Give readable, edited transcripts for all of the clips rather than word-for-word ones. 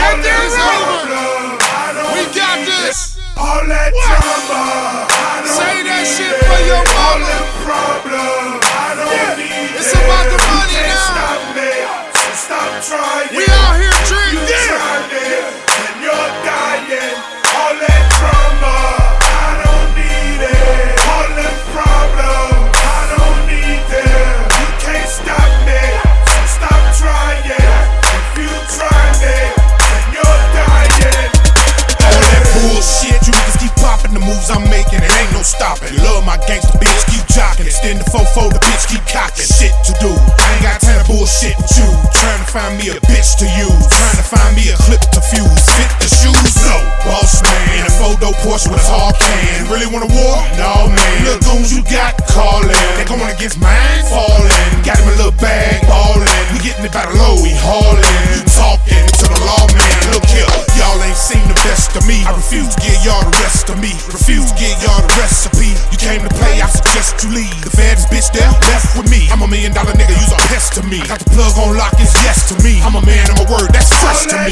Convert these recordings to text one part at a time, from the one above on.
Get this over. We got this. All that drama, say that shit for your mama. Problem, I don't need it's about the money now. Stop me, so stop trying. We out here drinking. You tried it, and you're dying. All that drama, I don't need it. All that problem, I don't need them. You can't stop me, so stop trying. If you try me, then you're dying. All that bullshit, you niggas keep popping the moves I'm making, it ain't no stopping. Love my gangsta bitch, keep jocking. Extend the fofo, the bitch keep cocking. Shit to do, I ain't got time to bullshit with you. Trying to find me a bitch to use, trying to find me a clip to fuse. Fit the shoes, no. Boss man, a photo Porsche with a hard can. Really want a war? No man. Little goons you got callin', they going against mine, fallin'. Got him a little bag, ballin'. We getting it by the low, we haulin'. You talking to the lawman, look here, y'all ain't seen the best of me. I refuse to give y'all the rest of me. Refuse to give y'all the recipe. You came to play, I suggest you leave. The baddest bitch there, left with me. I'm $1 million nigga, you's a pest to me. Got the plug on lock, it's yes to me. I'm a man, I'm a word, that's fresh to me.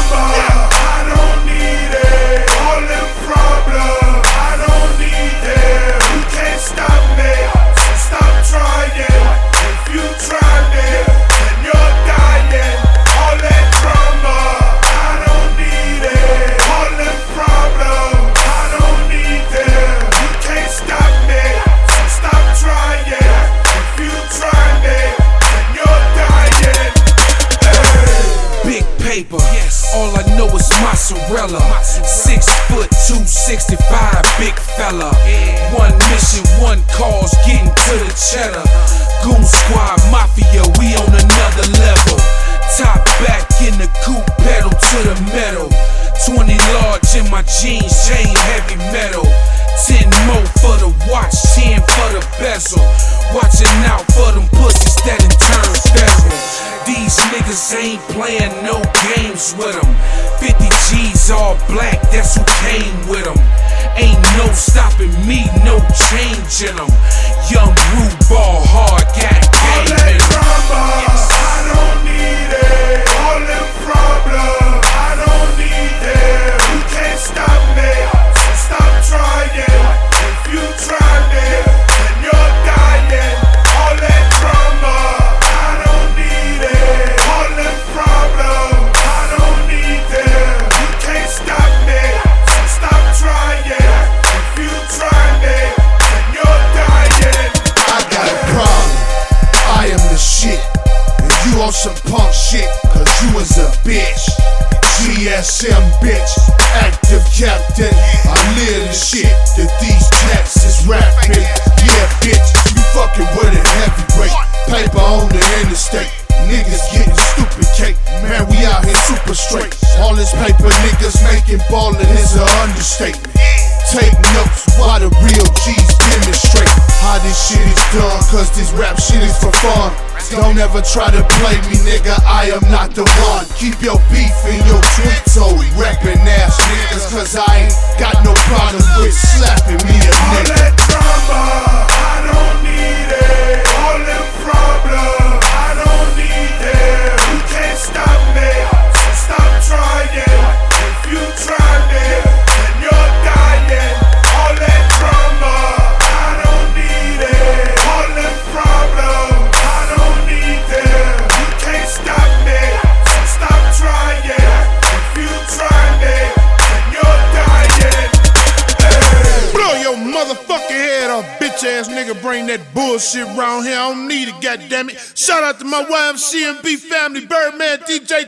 I don't need it. All them problems, I don't need them. You can't stop me, so stop trying. If you try me, then you're dying. All that drama, I don't need it. All them problems, I don't need them. You can't stop me, so stop trying. If you try me, then you're dying. Big paper, all I know is mozzarella. 6 foot 265, big fella. One mission, one cause, getting to the cheddar. Goon Squad Mafia, we on another level. Top back in the coupe, pedal to the metal. 20 large in my jeans, chain heavy metal. 10 more for the watch, 10 for the bezel. Watching out for them pussies that in turn federal. These niggas ain't playing no games with them. 50 G's all black, that's who came with them. Ain't no stopping me, no changing them. Young rude ball hard, got game in them. I don't need it. All them problems, I don't need them. You can't stop me, so stop trying. If you try me, then you're dying. All that drama, I don't need it. All them problems, I don't need them. You can't stop me, so stop trying. If you try me, then you're dying. I got a problem, I am the shit. And you on some punk shit, cause you was a bitch. GSM bitch, active captain. I live the shit that these cats is rapping. Yeah bitch, you fucking with it heavyweight. Paper on the interstate, niggas getting stupid cake. Man, we out here super straight. All this paper niggas making ballin' is an understatement. Take notes while the real G's demonstrate how this shit is done, cause this rap shit is for fun. Don't ever try to play me, nigga, I am not the one. Keep your beef in your tweet toe, rapping ass niggas, cause I ain't got no problem with slapping me a All nigga. that drama, I don't need it. All them problems, I don't need them. You can't stop me, so stop trying. If you try me, then you're dying. All that drama, I don't need it. All them problems, I don't need them. You can't stop me, so stop trying. If you try me, then you're dying. Blow your motherfucking head off, bitch ass nigga. Bring that bullshit round here. I don't need it, goddammit. Shout out to my YMCMB family, Birdman, DJ.